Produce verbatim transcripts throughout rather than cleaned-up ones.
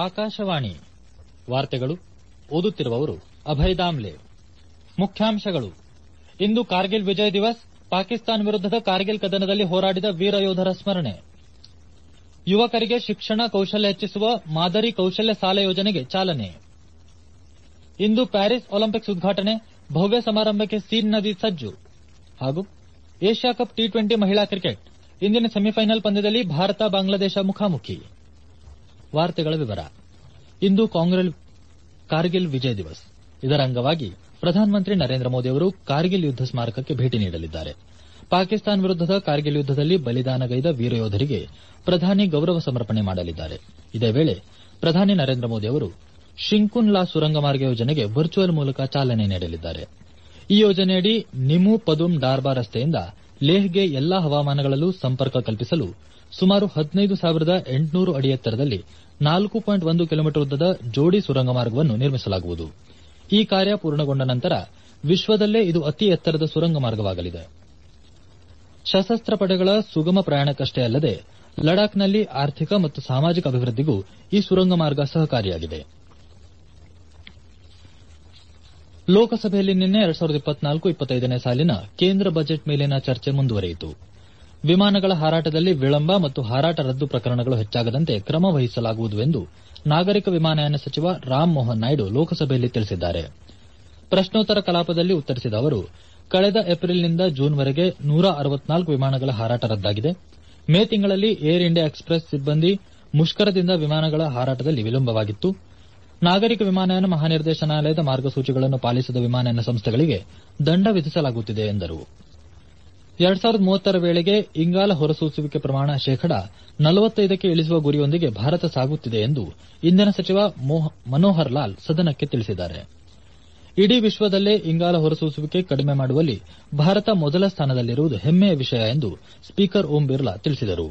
ಆಕಾಶವಾಣಿ ವಾರ್ತೆಗಳು ಓದುತ್ತಿರುವವರು ಅಭಯ್ ದಾಮ್ಲೆ. ಮುಖ್ಯಾಂಶಗಳು: ಇಂದು ಕಾರ್ಗಿಲ್ ವಿಜಯ್ ದಿವಸ್. ಪಾಕಿಸ್ತಾನ ವಿರುದ್ದದ ಕಾರ್ಗಿಲ್ ಕದನದಲ್ಲಿ ಹೋರಾಡಿದ ವೀರ ಯೋಧರ ಸ್ಮರಣೆ. ಯುವಕರಿಗೆ ಶಿಕ್ಷಣ ಕೌಶಲ್ಯ ಹೆಚ್ಚಿಸುವ ಮಾದರಿ ಕೌಶಲ್ಯ ಸಾಲ ಯೋಜನೆಗೆ ಚಾಲನೆ. ಇಂದು ಪ್ಯಾರಿಸ್ ಒಲಿಂಪಿಕ್ಸ್ ಉದ್ಘಾಟನೆ. ಭವ್ಯ ಸಮಾರಂಭಕ್ಕೆ ಸೀನ್ ನದಿ ಸಜ್ಜು. ಹಾಗೂ ಏಷ್ಯಾ ಕಪ್ ಟಿ ಟ್ವೆಂಟಿ ಮಹಿಳಾ ಕ್ರಿಕೆಟ್. ಇಂದಿನ ಸೆಮಿಫೈನಲ್ ಪಂದ್ಯದಲ್ಲಿ ಭಾರತ ಬಾಂಗ್ಲಾದೇಶ ಮುಖಾಮುಖಿ. ವಾರ್ತೆಗಳ ವಿವರ. ಇಂದು ಕಾರ್ಗಿಲ್ ವಿಜಯ್ ದಿವಸ್. ಇದರ ಅಂಗವಾಗಿ ಪ್ರಧಾನಮಂತ್ರಿ ನರೇಂದ್ರ ಮೋದಿ ಅವರು ಕಾರ್ಗಿಲ್ ಯುದ್ದ ಸ್ಮಾರಕಕ್ಕೆ ಭೇಟಿ ನೀಡಲಿದ್ದಾರೆ. ಪಾಕಿಸ್ತಾನ ವಿರುದ್ದದ ಕಾರ್ಗಿಲ್ ಯುದ್ದದಲ್ಲಿ ಬಲಿದಾನಗೈದ ವೀರಯೋಧರಿಗೆ ಪ್ರಧಾನಿ ಗೌರವ ಸಮರ್ಪಣೆ ಮಾಡಲಿದ್ದಾರೆ. ಇದೇ ವೇಳೆ ಪ್ರಧಾನಿ ನರೇಂದ್ರ ಮೋದಿ ಅವರು ಶಿಂಕುನ್ ಲಾ ಸುರಂಗ ಮಾರ್ಗ ಯೋಜನೆಗೆ ವರ್ಚುವಲ್ ಮೂಲಕ ಚಾಲನೆ ನೀಡಲಿದ್ದಾರೆ. ಈ ಯೋಜನೆಯಡಿ ನಿಮು ಪದುಮ್ ಡಾರ್ಬಾ ರಸ್ತೆಯಿಂದ ಲೇಹ್ಗೆ ಎಲ್ಲಾ ಹವಾಮಾನಗಳಲ್ಲೂ ಸಂಪರ್ಕ ಕಲ್ಪಿಸಲು ಸುಮಾರು ಹದಿನೈದು ಸಾವಿರದ ಎಂಟುನೂರು ಅಡಿ ಎತ್ತರದಲ್ಲಿ ನಾಲ್ಕು ಪಾಯಿಂಟ್ ಒಂದು ಕಿಲೋಮೀಟರ್ ಉದ್ದದ ಜೋಡಿ ಸುರಂಗ ಮಾರ್ಗವನ್ನು ನಿರ್ಮಿಸಲಾಗುವುದು. ಈ ಕಾರ್ಯ ಪೂರ್ಣಗೊಂಡ ನಂತರ ವಿಶ್ವದಲ್ಲೇ ಇದು ಅತಿ ಎತ್ತರದ ಸುರಂಗ ಮಾರ್ಗವಾಗಲಿದೆ. ಸಶಸ್ತ್ರ ಪಡೆಗಳ ಸುಗಮ ಪ್ರಯಾಣಕ್ಕಷ್ಟೇ ಅಲ್ಲದೆ ಲಡಾಖ್ನಲ್ಲಿ ಆರ್ಥಿಕ ಮತ್ತು ಸಾಮಾಜಿಕ ಅಭಿವೃದ್ದಿಗೂ ಈ ಸುರಂಗ ಮಾರ್ಗ ಸಹಕಾರಿಯಾಗಿದೆ. ಲೋಕಸಭೆಯಲ್ಲಿ ನಿನ್ನೆ ಎರಡ್ ಸಾವಿರದ ಇಪ್ಪತ್ನಾಲ್ಕು ಇಪ್ಪತ್ತೈದನೇ ಸಾಲಿನ ಕೇಂದ್ರ ಬಜೆಟ್ ಮೇಲಿನ ಚರ್ಚೆ ಮುಂದುವರೆಯಿತು. ವಿಮಾನಗಳ ಹಾರಾಟದಲ್ಲಿ ವಿಳಂಬ ಮತ್ತು ಹಾರಾಟ ರದ್ದು ಪ್ರಕರಣಗಳು ಹೆಚ್ಚಾಗದಂತೆ ಕ್ರಮ ವಹಿಸಲಾಗುವುದು ಎಂದು ನಾಗರಿಕ ವಿಮಾನಯಾನ ಸಚಿವ ರಾಮ್ ಮೋಹನ್ ನಾಯ್ಡು ಲೋಕಸಭೆಯಲ್ಲಿ ತಿಳಿಸಿದ್ದಾರೆ. ಪ್ರಶ್ನೋತ್ತರ ಕಲಾಪದಲ್ಲಿ ಉತ್ತರಿಸಿದ ಅವರು, ಕಳೆದ ಏಪ್ರಿಲ್ನಿಂದ ಜೂನ್ವರೆಗೆ ನೂರ ಅರವತ್ನಾಲ್ಕು ವಿಮಾನಗಳ ಹಾರಾಟ ರದ್ದಾಗಿದೆ. ಮೇ ತಿಂಗಳಲ್ಲಿ ಏರ್ ಇಂಡಿಯಾ ಎಕ್ಸ್ಪ್ರೆಸ್ ಸಿಬ್ಬಂದಿ ಮುಷ್ಕರದಿಂದ ವಿಮಾನಗಳ ಹಾರಾಟದಲ್ಲಿ ವಿಳಂಬವಾಗಿತ್ತು. ನಾಗರಿಕ ವಿಮಾನಯಾನ ಮಹಾನಿರ್ದೇಶನಾಲಯದ ಮಾರ್ಗಸೂಚಿಗಳನ್ನು ಪಾಲಿಸದ ವಿಮಾನಯಾನ ಸಂಸ್ಥೆಗಳಿಗೆ ದಂಡ ವಿಧಿಸಲಾಗುತ್ತಿದೆ ಎಂದರು. ಎರಡ್ ಸಾವಿರದ ಮೂವತ್ತರ ವೇಳೆಗೆ ಇಂಗಾಲ ಹೊರಸೂಸುವಿಕೆ ಪ್ರಮಾಣ ಶೇಕಡಾ ನಲವತ್ತೈದಕ್ಕೆ ಇಳಿಸುವ ಗುರಿಯೊಂದಿಗೆ ಭಾರತ ಸಾಗುತ್ತಿದೆ ಎಂದು ಇಂಧನ ಸಚಿವ ಮನೋಹರ್ ಲಾಲ್ ಸದನಕ್ಕೆ ತಿಳಿಸಿದ್ದಾರೆ. ಇಡೀ ವಿಶ್ವದಲ್ಲೇ ಇಂಗಾಲ ಹೊರಸೂಸುವಿಕೆ ಕಡಿಮೆ ಮಾಡುವಲ್ಲಿ ಭಾರತ ಮೊದಲ ಸ್ಥಾನದಲ್ಲಿರುವುದು ಹೆಮ್ಮೆಯ ವಿಷಯ ಎಂದು ಸ್ಪೀಕರ್ ಓಂ ಬಿರ್ಲಾ ತಿಳಿಸಿದರು.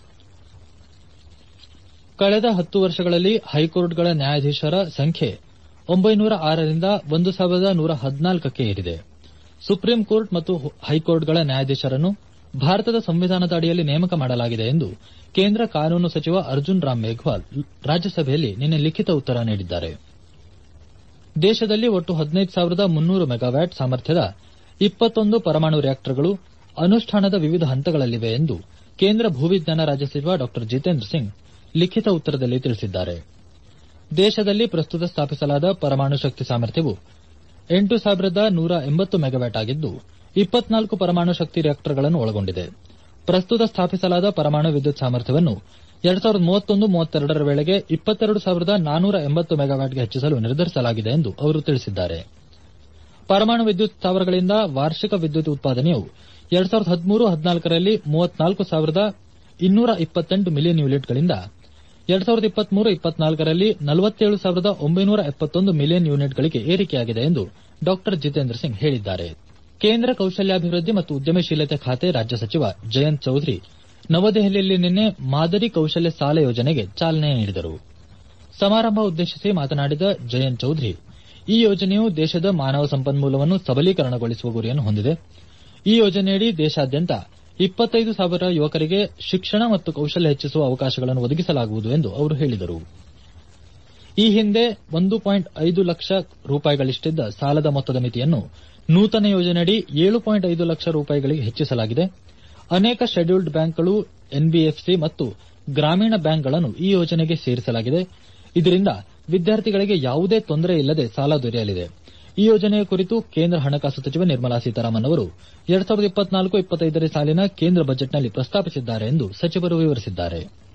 ಕಳೆದ ಹತ್ತು ವರ್ಷಗಳಲ್ಲಿ ಹೈಕೋರ್ಟ್ಗಳ ನ್ಯಾಯಾಧೀಶರ ಸಂಖ್ಯೆ ಒಂಬೈನೂರ ಆರರಿಂದ ಒಂದು ಸಾವಿರದ ನೂರ ಹದಿನಾಲ್ಕಕ್ಕೆ ಏರಿದೆ. ಸುಪ್ರೀಂ ಕೋರ್ಟ್ ಮತ್ತು ಹೈಕೋರ್ಟ್ಗಳ ನ್ಯಾಯಾಧೀಶರನ್ನು ಭಾರತದ ಸಂವಿಧಾನದ ಅಡಿಯಲ್ಲಿ ನೇಮಕ ಮಾಡಲಾಗಿದೆ ಎಂದು ಕೇಂದ್ರ ಕಾನೂನು ಸಚಿವ ಅರ್ಜುನ್ ರಾಮ್ ಮೇಘ್ವಾಲ್ ರಾಜ್ಯಸಭೆಯಲ್ಲಿ ನಿನ್ನೆ ಲಿಖಿತ ಉತ್ತರ ನೀಡಿದ್ದಾರೆ. ದೇಶದಲ್ಲಿ ಒಟ್ಟು ಹದಿನೈದು ಸಾವಿರದ ಮುನ್ನೂರು ಮೆಗಾವ್ಯಾಟ್ ಸಾಮರ್ಥ್ಯದ ಇಪ್ಪತ್ತೊಂದು ಪರಮಾಣು ರಿಯಾಕ್ಟರ್ಗಳು ಅನುಷ್ಠಾನದ ವಿವಿಧ ಹಂತಗಳಲ್ಲಿವೆ ಎಂದು ಕೇಂದ್ರ ಭೂವಿಜ್ಞಾನ ರಾಜ್ಯ ಸಚಿವ ಡಾ ಜಿತೇಂದ್ರ ಸಿಂಗ್ ಲಿಖಿತ ಉತ್ತರದಲ್ಲಿ ತಿಳಿಸಿದ್ದಾರೆ. ದೇಶದಲ್ಲಿ ಪ್ರಸ್ತುತ ಸ್ಥಾಪಿಸಲಾದ ಪರಮಾಣು ಶಕ್ತಿ ಸಾಮರ್ಥ್ಯವು ಎಂಟು ಸಾವಿರದ ನೂರ ಎಂಬತ್ತು ಮೆಗಾವ್ಯಾಟ್ ಆಗಿದ್ದು ಇಪ್ಪತ್ನಾಲ್ಕು ಪರಮಾಣು ಶಕ್ತಿ ರಿಯಾಕ್ಟರ್ಗಳನ್ನು ಒಳಗೊಂಡಿದೆ. ಪ್ರಸ್ತುತ ಸ್ಥಾಪಿಸಲಾದ ಪರಮಾಣು ವಿದ್ಯುತ್ ಸಾಮರ್ಥ್ಯವನ್ನು ಎರಡ್ ಸಾವಿರದ ಮೂವತ್ತೊಂದು ಮೂವತ್ತೆರಡರ ವೇಳೆಗೆ ಇಪ್ಪತ್ತೆರಡು ಸಾವಿರದ ನಾನೂರ ಎಂಬತ್ತು ಮೆಗಾವ್ಯಾಟ್ಗೆ ಹೆಚ್ಚಿಸಲು ನಿರ್ಧರಿಸಲಾಗಿದೆ ಎಂದು ಅವರು ತಿಳಿಸಿದ್ದಾರೆ. ಪರಮಾಣು ವಿದ್ಯುತ್ ಸ್ಥಾವರಗಳಿಂದ ವಾರ್ಷಿಕ ವಿದ್ಯುತ್ ಉತ್ಪಾದನೆಯು ಎರಡ್ ಸಾವಿರದ ಹದಿಮೂರು ಹದಿನಾಲ್ಕರಲ್ಲಿ ಮೂವತ್ನಾಲ್ಕು ಸಾವಿರದ ಇನ್ನೂರ ಇಪ್ಪತ್ತೆಂಟು ಮಿಲಿಯನ್ ಯೂನಿಟ್ಗಳಿಂದ ಎರಡ್ ಸಾವಿರದ ಇಪ್ಪತ್ಮೂರು ಇಪ್ಪತ್ನಾಲ್ಕರಲ್ಲಿ ನಲವತ್ತೇಳು ಸಾವಿರದ ಒಂಬೈನೂರ ಎಪ್ಪತ್ತೊಂದು ಮಿಲಿಯನ್ ಯೂನಿಟ್ಗಳಿಗೆ ಏರಿಕೆಯಾಗಿದೆ ಎಂದು ಡಾ ಜಿತೇಂದ್ರ ಸಿಂಗ್ ಹೇಳಿದ್ದಾರೆ. ಕೇಂದ್ರ ಕೌಶಲ್ಯಾಭಿವೃದ್ಧಿ ಮತ್ತು ಉದ್ಯಮಶೀಲತೆ ಖಾತೆ ರಾಜ್ಯ ಸಚಿವ ಜಯಂತ್ ಚೌಧರಿ ನವದೆಹಲಿಯಲ್ಲಿ ನಿನ್ನೆ ಮಾದರಿ ಕೌಶಲ್ಯ ಸಾಲ ಯೋಜನೆಗೆ ಚಾಲನೆ ನೀಡಿದರು. ಸಮಾರಂಭ ಉದ್ದೇಶಿಸಿ ಮಾತನಾಡಿದ ಜಯಂತ್ ಚೌಧರಿ, ಈ ಯೋಜನೆಯು ದೇಶದ ಮಾನವ ಸಂಪನ್ಮೂಲವನ್ನು ಸಬಲೀಕರಣಗೊಳಿಸುವ ಗುರಿಯನ್ನು ಹೊಂದಿದೆ. ಈ ಯೋಜನೆಯಡಿ ದೇಶಾದ್ಯಂತ ಇಪ್ಪತ್ತೈದು ಸಾವಿರ ಯುವಕರಿಗೆ ಶಿಕ್ಷಣ ಮತ್ತು ಕೌಶಲ್ಯ ಹೆಚ್ಚಿಸುವ ಅವಕಾಶಗಳನ್ನು ಒದಗಿಸಲಾಗುವುದು ಎಂದು ಅವರು ಹೇಳಿದರು. ಈ ಹಿಂದೆ ಒಂದು ಪಾಯಿಂಟ್ ಐದು ಲಕ್ಷ ರೂಪಾಯಿಗಳಿಷ್ಟಿದ್ದ ಸಾಲದ ಮೊತ್ತದ ಮಿತಿಯನ್ನು ನೂತನ ಯೋಜನೆಯಡಿ ಏಳು ಪಾಯಿಂಟ್ ಐದು ಲಕ್ಷ ರೂಪಾಯಿಗಳಿಗೆ ಹೆಚ್ಚಿಸಲಾಗಿದೆ. ಅನೇಕ ಶೆಡ್ಯೂಲ್ಡ್ ಬ್ಯಾಂಕ್ಗಳು, ಎನ್ಬಿಎಫ್ಸಿ ಮತ್ತು ಗ್ರಾಮೀಣ ಬ್ಯಾಂಕ್ಗಳನ್ನು ಈ ಯೋಜನೆಗೆ ಸೇರಿಸಲಾಗಿದೆ. ಇದರಿಂದ ವಿದ್ಯಾರ್ಥಿಗಳಿಗೆ ಯಾವುದೇ ತೊಂದರೆ ಇಲ್ಲದೆ ಸಾಲ ದೊರೆಯಲಿದೆ. ಈ ಯೋಜನೆಯ ಕುರಿತು ಕೇಂದ್ರ ಹಣಕಾಸು ಸಚಿವೆ ನಿರ್ಮಲಾ ಸೀತಾರಾಮನ್ ಅವರು ಎರಡ್ ಸಾವಿರದ ಇಪ್ಪತ್ನಾಲ್ಕು ಇಪ್ಪತ್ತೈದರ ಸಾಲಿನ ಕೇಂದ್ರ ಬಜೆಟ್ನಲ್ಲಿ ಪ್ರಸ್ತಾಪಿಸಿದ್ದಾರೆ ಎಂದು ಸಚಿವರು ವಿವರಿಸಿದ್ದಾರೆ.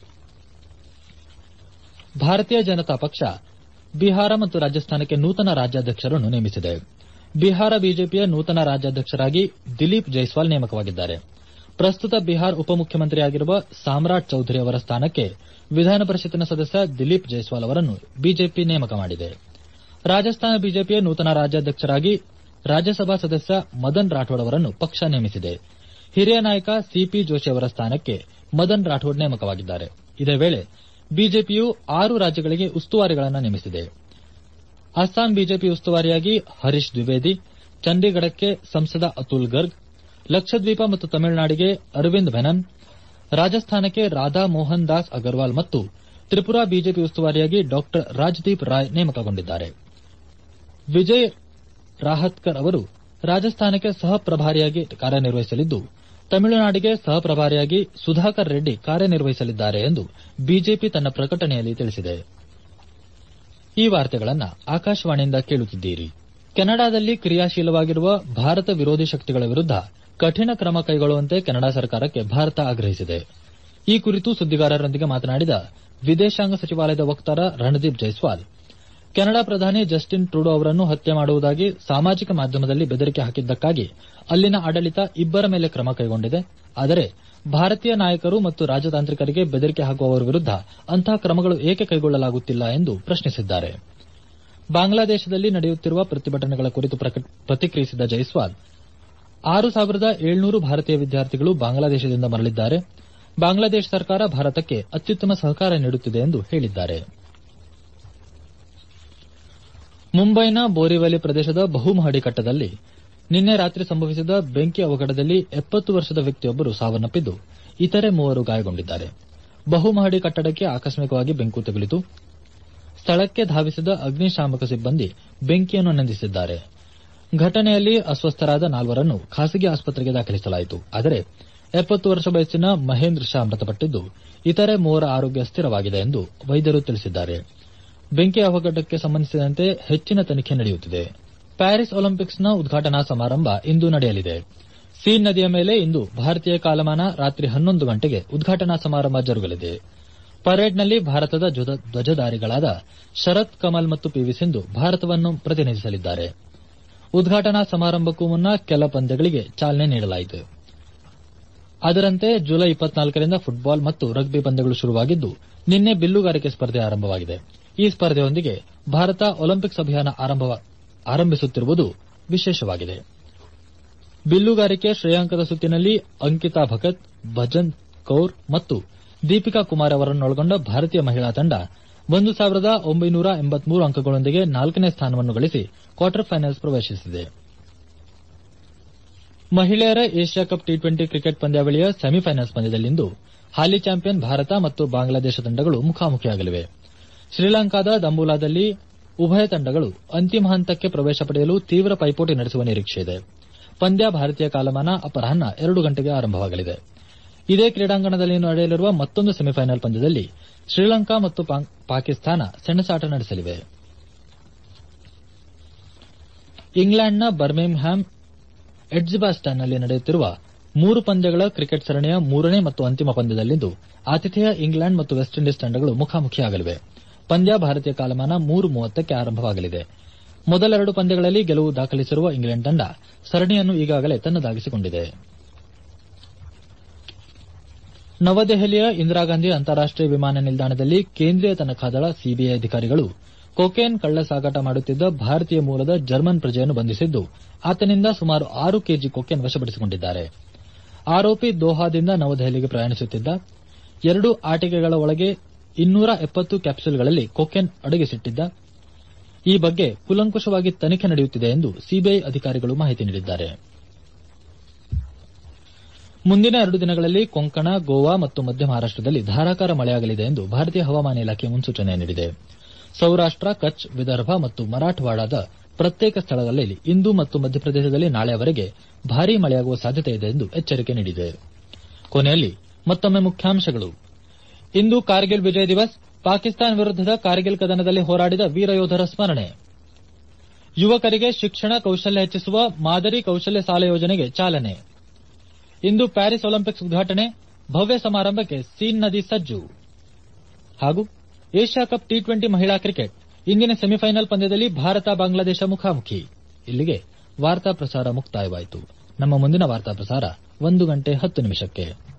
ಭಾರತೀಯ ಜನತಾ ಪಕ್ಷ ಬಿಹಾರ ಮತ್ತು ರಾಜಸ್ಥಾನಕ್ಕೆ ನೂತನ ರಾಜ್ಯಾಧ್ಯಕ್ಷರನ್ನು ನೇಮಿಸಿದೆ. ಬಿಹಾರ ಬಿಜೆಪಿಯ ನೂತನ ರಾಜ್ಯಾಧ್ಯಕ್ಷರಾಗಿ ದಿಲೀಪ್ ಜೈಸ್ವಾಲ್ ನೇಮಕವಾಗಿದ್ದಾರೆ. ಪ್ರಸ್ತುತ ಬಿಹಾರ ಉಪಮುಖ್ಯಮಂತ್ರಿಯಾಗಿರುವ ಸಾಮ್ರಾಟ್ ಚೌಧರಿ ಅವರ ಸ್ಥಾನಕ್ಕೆ ವಿಧಾನ ಪರಿಷತ್ತಿನ ಸದಸ್ಯ ದಿಲೀಪ್ ಜೈಸ್ವಾಲ್ ಅವರನ್ನು ಬಿಜೆಪಿ ನೇಮಕ ಮಾಡಿದೆ. ರಾಜಸ್ಥಾನ ಬಿಜೆಪಿಯ ನೂತನ ರಾಜ್ಯಾಧ್ಯಕ್ಷರಾಗಿ ರಾಜ್ಯಸಭಾ ಸದಸ್ಯ ಮದನ್ ರಾಠೋಡ್ ಅವರನ್ನು ಪಕ್ಷ ನೇಮಿಸಿದೆ. ಹಿರಿಯ ನಾಯಕ ಸಿಪಿ ಜೋಶಿ ಅವರ ಸ್ಥಾನಕ್ಕೆ ಮದನ್ ರಾಠೋಡ್ ನೇಮಕವಾಗಿದ್ದಾರೆ. ಇದೇ ವೇಳೆ ಬಿಜೆಪಿಯು ಆರು ರಾಜ್ಯಗಳಿಗೆ ಉಸ್ತುವಾರಿಗಳನ್ನು ನೇಮಿಸಿದೆ. ಅಸ್ಸಾಂ ಬಿಜೆಪಿ ಉಸ್ತುವಾರಿಯಾಗಿ ಹರೀಶ್ ದ್ವಿವೇದಿ, ಚಂಡೀಗಢಕ್ಕೆ ಸಂಸದ ಅತುಲ್ ಗರ್ಗ್, ಲಕ್ಷದ್ವೀಪ ಮತ್ತು ತಮಿಳುನಾಡಿಗೆ ಅರವಿಂದ್ ಮೆನನ್, ರಾಜಸ್ಥಾನಕ್ಕೆ ರಾಧಾ ಮೋಹನ್ ದಾಸ್ ಅಗರ್ವಾಲ್ ಮತ್ತು ತ್ರಿಪುರಾ ಬಿಜೆಪಿ ಉಸ್ತುವಾರಿಯಾಗಿ ಡಾ ರಾಜ್ದೀಪ್ ರಾಯ್ ನೇಮಕಗೊಂಡಿದ್ದಾರೆ. ವಿಜಯ್ ರಾಹತ್ಕರ್ ಅವರು ರಾಜಸ್ಥಾನಕ್ಕೆ ಸಹ ಪ್ರಭಾರಿಯಾಗಿ ಕಾರ್ಯನಿರ್ವಹಿಸಲಿದ್ದು, ತಮಿಳುನಾಡಿಗೆ ಸಹ ಪ್ರಭಾರಿಯಾಗಿ ಸುಧಾಕರ್ ರೆಡ್ಡಿ ಕಾರ್ಯನಿರ್ವಹಿಸಲಿದ್ದಾರೆ ಎಂದು ಬಿಜೆಪಿ ತನ್ನ ಪ್ರಕಟಣೆಯಲ್ಲಿ ತಿಳಿಸಿದೆ. ಈ ವಾರ್ತೆಗಳನ್ನು ಆಕಾಶವಾಣಿಯಿಂದ ಕೇಳುತ್ತಿದ್ದೀರಿ. ಕೆನಡಾದಲ್ಲಿ ಕ್ರಿಯಾಶೀಲವಾಗಿರುವ ಭಾರತ ವಿರೋಧಿ ಶಕ್ತಿಗಳ ವಿರುದ್ದ ಕಠಿಣ ಕ್ರಮ ಕೈಗೊಳ್ಳುವಂತೆ ಕೆನಡಾ ಸರ್ಕಾರಕ್ಕೆ ಭಾರತ ಆಗ್ರಹಿಸಿದೆ. ಈ ಕುರಿತು ಸುದ್ದಿಗಾರರೊಂದಿಗೆ ಮಾತನಾಡಿದ ವಿದೇಶಾಂಗ ಸಚಿವಾಲಯದ ವಕ್ತಾರ ರಣದೀಪ್ ಜೈಸ್ವಾಲ್, ಕೆನಡಾ ಪ್ರಧಾನಿ ಜಸ್ಟಿನ್ ಟ್ರೂಡೋ ಅವರನ್ನು ಹತ್ಯೆ ಮಾಡುವುದಾಗಿ ಸಾಮಾಜಿಕ ಮಾಧ್ಯಮದಲ್ಲಿ ಬೆದರಿಕೆ ಹಾಕಿದ್ದಕ್ಕಾಗಿ ಅಲ್ಲಿನ ಆಡಳಿತ ಇಬ್ಬರ ಮೇಲೆ ಕ್ರಮ ಕೈಗೊಂಡಿದೆ. ಆದರೆ ಭಾರತೀಯ ನಾಯಕರು ಮತ್ತು ರಾಜತಾಂತ್ರಿಕರಿಗೆ ಬೆದರಿಕೆ ಹಾಕುವವರ ವಿರುದ್ದ ಅಂತಹ ಕ್ರಮಗಳು ಏಕೆ ಕೈಗೊಳ್ಳಲಾಗುತ್ತಿಲ್ಲ ಎಂದು ಪ್ರಶ್ನಿಸಿದ್ದಾರೆ. ಬಾಂಗ್ಲಾದೇಶದಲ್ಲಿ ನಡೆಯುತ್ತಿರುವ ಪ್ರತಿಭಟನೆಗಳ ಕುರಿತು ಪ್ರತಿಕ್ರಿಯಿಸಿದ ಜೈಸ್ವಾಲ್, ಆರು ಸಾವಿರದ ಏಳ್ನೂರು ಭಾರತೀಯ ವಿದ್ಯಾರ್ಥಿಗಳು ಬಾಂಗ್ಲಾದೇಶದಿಂದ ಮರಳಿದ್ದಾರೆ. ಬಾಂಗ್ಲಾದೇಶ ಸರ್ಕಾರ ಭಾರತಕ್ಕೆ ಅತ್ಯುತ್ತಮ ಸಹಕಾರ ನೀಡುತ್ತಿದೆ ಎಂದು ಹೇಳಿದ್ದಾರೆ. ಮುಂಬೈನ ಬೋರಿವಲಿ ಪ್ರದೇಶದ ಬಹುಮಹಡಿ ಕಟ್ಟಡದಲ್ಲಿ ನಿನ್ನೆ ರಾತ್ರಿ ಸಂಭವಿಸಿದ ಬೆಂಕಿ ಅವಘಡದಲ್ಲಿ ಎಪ್ಪತ್ತು ವರ್ಷದ ವ್ಯಕ್ತಿಯೊಬ್ಬರು ಸಾವನ್ನಪ್ಪಿದ್ದು, ಇತರೆ ಮೂವರು ಗಾಯಗೊಂಡಿದ್ದಾರೆ. ಬಹುಮಹಡಿ ಕಟ್ಟಡಕ್ಕೆ ಆಕಸ್ಮಿಕವಾಗಿ ಬೆಂಕಿ ತಗುಲಿತು. ಸ್ಥಳಕ್ಕೆ ಧಾವಿಸಿದ ಅಗ್ನಿಶಾಮಕ ಸಿಬ್ಬಂದಿ ಬೆಂಕಿಯನ್ನು ನಂದಿಸಿದ್ದಾರೆ. ಘಟನೆಯಲ್ಲಿ ಅಸ್ವಸ್ಥರಾದ ನಾಲ್ವರನ್ನು ಖಾಸಗಿ ಆಸ್ಪತ್ರೆಗೆ ದಾಖಲಿಸಲಾಯಿತು. ಆದರೆ ಎಪ್ಪತ್ತು ವರ್ಷ ವಯಸ್ಸಿನ ಮಹೇಂದ್ರ ಶಾ ಮೃತಪಟ್ಟಿದ್ದು, ಇತರೆ ಮೂವರ ಆರೋಗ್ಯ ಸ್ಥಿರವಾಗಿದೆ ಎಂದು ವೈದ್ಯರು ತಿಳಿಸಿದ್ದಾರೆ. ಬೆಂಕಿ ಅವಘಡಕ್ಕೆ ಸಂಬಂಧಿಸಿದಂತೆ ಹೆಚ್ಚಿನ ತನಿಖೆ ನಡೆಯುತ್ತಿದೆ. ಪ್ಯಾರಿಸ್ ಒಲಿಂಪಿಕ್ಸ್ನ ಉದ್ಘಾಟನಾ ಸಮಾರಂಭ ಇಂದು ನಡೆಯಲಿದೆ. ಸೀನ್ ನದಿಯ ಮೇಲೆ ಇಂದು ಭಾರತೀಯ ಕಾಲಮಾನ ರಾತ್ರಿ ಹನ್ನೊಂದು ಗಂಟೆಗೆ ಉದ್ಘಾಟನಾ ಸಮಾರಂಭ ಜರುಗಲಿದೆ. ಪರೇಡ್ನಲ್ಲಿ ಭಾರತದ ಧ್ವಜಧಾರಿಗಳಾದ ಶರತ್ ಕಮಲ್ ಮತ್ತು ಪಿವಿ ಸಿಂಧು ಭಾರತವನ್ನು ಪ್ರತಿನಿಧಿಸಲಿದ್ದಾರೆ. ಉದ್ಘಾಟನಾ ಸಮಾರಂಭಕ್ಕೂ ಮುನ್ನ ಕೆಲ ಪಂದ್ಯಗಳಿಗೆ ಚಾಲನೆ ನೀಡಲಾಯಿತು. ಅದರಂತೆ ಜುಲೈ ಇಪ್ಪತ್ನಾಲ್ಕರಿಂದ ಫುಟ್ಬಾಲ್ ಮತ್ತು ರಗ್ಬಿ ಪಂದ್ಯಗಳು ಶುರುವಾಗಿದ್ದು, ನಿನ್ನೆ ಬಿಲ್ಲುಗಾರಿಕೆ ಸ್ಪರ್ಧೆ ಆರಂಭವಾಗಿದೆ. ಈ ಸ್ಪರ್ಧೆಯೊಂದಿಗೆ ಭಾರತ ಒಲಿಂಪಿಕ್ಸ್ ಅಭಿಯಾನ ಆರಂಭಿಸುತ್ತಿರುವುದು ವಿಶೇಷವಾಗಿದೆ. ಬಿಲ್ಲುಗಾರಿಕೆ ಶ್ರೇಯಾಂಕದ ಸುತ್ತಿನಲ್ಲಿ ಅಂಕಿತಾ ಭಗತ್, ಭಜನ್ ಕೌರ್ ಮತ್ತು ದೀಪಿಕಾ ಕುಮಾರ್ ಅವರನ್ನೊಳಗೊಂಡ ಭಾರತೀಯ ಮಹಿಳಾ ತಂಡ ಒಂದು ಸಾವಿರದ ಒಂಬೈನೂರ ಎಂಬತ್ಮೂರು ಅಂಕಗಳೊಂದಿಗೆ ನಾಲ್ಕನೇ ಸ್ಥಾನವನ್ನು ಗಳಿಸಿ ಕ್ವಾರ್ಟರ್ ಫೈನಲ್ಸ್ ಪ್ರವೇಶಿಸಿದೆ. ಮಹಿಳೆಯರ Asia cup T twenty cricket ಪಂದ್ಯಾವಳಿಯ ಸೆಮಿಫೈನಲ್ಸ್ ಪಂದ್ಯದಲ್ಲಿಂದು ಹಾಲಿ ಚಾಂಪಿಯನ್ ಭಾರತ ಮತ್ತು ಬಾಂಗ್ಲಾದೇಶ ತಂಡಗಳು ಮುಖಾಮುಖಿಯಾಗಲಿವೆ. ಶ್ರೀಲಂಕಾದ ದಂಬುಲಾದಲ್ಲಿ ಉಭಯ ತಂಡಗಳು ಅಂತಿಮ ಹಂತಕ್ಕೆ ಪ್ರವೇಶ ಪಡೆಯಲು ತೀವ್ರ ಪೈಪೋಟಿ ನಡೆಸುವ ನಿರೀಕ್ಷೆಯಿದೆ. ಪಂದ್ಯ ಭಾರತೀಯ ಕಾಲಮಾನ ಅಪರಾಹ್ನ ಎರಡು ಗಂಟೆಗೆ ಆರಂಭವಾಗಲಿದೆ. ಇದೇ ಕ್ರೀಡಾಂಗಣದಲ್ಲಿ ನಡೆಯಲಿರುವ ಮತ್ತೊಂದು ಸೆಮಿಫೈನಲ್ ಪಂದ್ಯದಲ್ಲಿ ಶ್ರೀಲಂಕಾ ಮತ್ತು ಪಾಕಿಸ್ತಾನ ಸೆಣಸಾಟ ನಡೆಸಲಿವೆ. ಇಂಗ್ಲೆಂಡ್ನ ಬರ್ಮಿಂಗ್ಹ್ಯಾಮ್ ಎಡ್ಜ್ಬಾಸ್ಟನ್ನಲ್ಲಿ ನಡೆಯುತ್ತಿರುವ ಮೂರು ಪಂದ್ಯಗಳ ಕ್ರಿಕೆಟ್ ಸರಣಿಯ ಮೂರನೇ ಮತ್ತು ಅಂತಿಮ ಪಂದ್ಯದಲ್ಲಿಂದು ಆತಿಥೇಯ ಇಂಗ್ಲೆಂಡ್ ಮತ್ತು ವೆಸ್ಟ್ ಇಂಡೀಸ್ ತಂಡಗಳು ಮುಖಾಮುಖಿಯಾಗಲಿವೆ. ಪಂದ್ಯ ಭಾರತೀಯ ಕಾಲಮಾನ ಮೂರು ಮೂವತ್ತಕ್ಕೆ ಆರಂಭವಾಗಲಿದೆ. ಮೊದಲೆರಡು ಪಂದ್ಯಗಳಲ್ಲಿ ಗೆಲುವು ದಾಖಲಿಸಿರುವ ಇಂಗ್ಲೆಂಡ್ ತಂಡ ಸರಣಿಯನ್ನು ಈಗಾಗಲೇ ತನ್ನದಾಗಿಸಿಕೊಂಡಿದೆ. ನವದೆಹಲಿಯ ಇಂದಿರಾಗಾಂಧಿ ಅಂತಾರಾಷ್ಟೀಯ ವಿಮಾನ ನಿಲ್ದಾಣದಲ್ಲಿ ಕೇಂದ್ರೀಯ ತನಿಖಾ ದಳ ಸಿಬಿಐ ಅಧಿಕಾರಿಗಳು ಕೊಕೇನ್ ಕಳ್ಳ ಸಾಗಾಟ ಮಾಡುತ್ತಿದ್ದ ಭಾರತೀಯ ಮೂಲದ ಜರ್ಮನ್ ಪ್ರಜೆಯನ್ನು ಬಂಧಿಸಿದ್ದು, ಆತನಿಂದ ಸುಮಾರು ಆರು ಕೆಜಿ ಕೊಕೇನ್ ವಶಪಡಿಸಿಕೊಂಡಿದ್ದಾರೆ. ಆರೋಪಿ ದೋಹಾದಿಂದ ನವದೆಹಲಿಗೆ ಪ್ರಯಾಣಿಸುತ್ತಿದ್ದ. ಎರಡು ಆಟಿಕೆಗಳ ಒಳಗೆ ಇನ್ನೂರ ಎಪ್ಪತ್ತು ಕ್ಯಾಪ್ಸೂಲ್ಗಳಲ್ಲಿ ಕೊಕೇನ್ ಅಡಗಿಸಿಟ್ಟಿದ್ದ. ಈ ಬಗ್ಗೆ ಕೂಲಂಕುಷವಾಗಿ ತನಿಖೆ ನಡೆಯುತ್ತಿದೆ ಎಂದು ಸಿಬಿಐ ಅಧಿಕಾರಿಗಳು ಮಾಹಿತಿ ನೀಡಿದ್ದಾರೆ. ಮುಂದಿನ ಎರಡು ದಿನಗಳಲ್ಲಿ ಕೊಂಕಣ, ಗೋವಾ ಮತ್ತು ಮಧ್ಯ ಮಹಾರಾಷ್ಟದಲ್ಲಿ ಧಾರಾಕಾರ ಮಳೆಯಾಗಲಿದೆ ಎಂದು ಭಾರತೀಯ ಹವಾಮಾನ ಇಲಾಖೆ ಮುನ್ಸೂಚನೆ ನೀಡಿದೆ. ಸೌರಾಷ್ಟ, ಕಚ್, ವಿದರ್ಭ ಮತ್ತು ಮರಾಠವಾಡದ ಪ್ರತ್ಯೇಕ ಸ್ಥಳಗಳಲ್ಲಿ ಇಂದು ಮತ್ತು ಮಧ್ಯಪ್ರದೇಶದಲ್ಲಿ ನಾಳೆಯವರೆಗೆ ಭಾರೀ ಮಳೆಯಾಗುವ ಸಾಧ್ಯತೆ ಇದೆ ಎಂದು ಎಚ್ಚರಿಕೆ ನೀಡಿದೆ. ಕೊನೆಯಲ್ಲಿ ಮತ್ತೊಮ್ಮೆ ಮುಖ್ಯಾಂಶಗಳು. ಇಂದು ಕಾರ್ಗಿಲ್ ವಿಜಯ್ ದಿವಸ್. ಪಾಕಿಸ್ತಾನ ವಿರುದ್ದದ ಕಾರ್ಗಿಲ್ ಕದನದಲ್ಲಿ ಹೋರಾಡಿದ ವೀರ ಯೋಧರ ಸ್ಮರಣೆ. ಯುವಕರಿಗೆ ಶಿಕ್ಷಣ ಕೌಶಲ್ಯ ಹೆಚ್ಚಿಸುವ ಮಾದರಿ ಕೌಶಲ್ಯ ಸಾಲ ಯೋಜನೆಗೆ ಚಾಲನೆ. ಇಂದು ಪ್ಯಾರಿಸ್ ಒಲಿಂಪಿಕ್ಸ್ ಉದ್ಘಾಟನೆ. ಭವ್ಯ ಸಮಾರಂಭಕ್ಕೆ ಸೀನ್ ನದಿ ಸಜ್ಜು. ಹಾಗೂ ಏಷ್ಯಾ ಕಪ್ ಟಿ ಟ್ವೆಂಟಿ ಮಹಿಳಾ ಕ್ರಿಕೆಟ್ ಇಂದಿನ ಸೆಮಿಫೈನಲ್ ಪಂದ್ಯದಲ್ಲಿ ಭಾರತ ಬಾಂಗ್ಲಾದೇಶ ಮುಖಾಮುಖಿ. ಇಲ್ಲಿಗೆ ವಾರ್ತಾ ಪ್ರಸಾರ ಮುಕ್ತಾಯವಾಯಿತು. ನಮ್ಮ ಮುಂದಿನ ವಾರ್ತಾ ಪ್ರಸಾರ ಒಂದು ಗಂಟೆ ಹತ್ತು ನಿಮಿಷಕ್ಕೆ.